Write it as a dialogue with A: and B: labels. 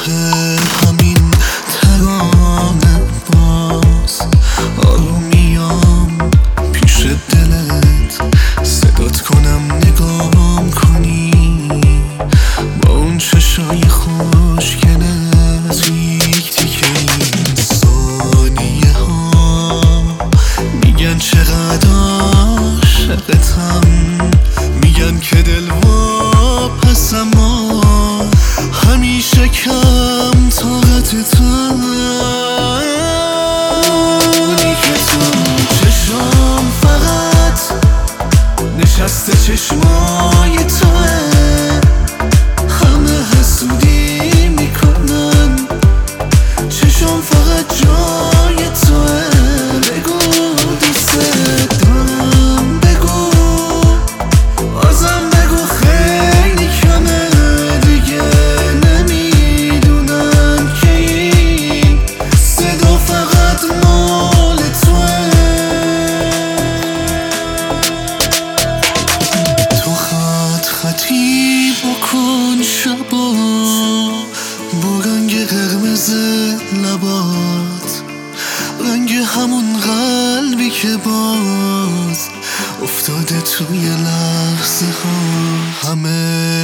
A: همین ترانه باز آرومیام پیش دلت صدات کنم نگام کنی با اون چشای خوشگلت یک تیکه این ثانیه ها میگن چقدر عاشقتم میگن که دل واپس اما همیشه کم طاقتتم اونی که تو چشم فقط نشسته چشمای توه همه حسودی میکنن چشم فقط جای توه بگو دوست دارم بگو بازم بگو خیلی کمه دیگه نمیدونم که این صدا فقط مال توه تو خطی بکن شبا با رنگ قرمز لبات رنگ همون قلبی که باز افتاده توی لحظه ها همه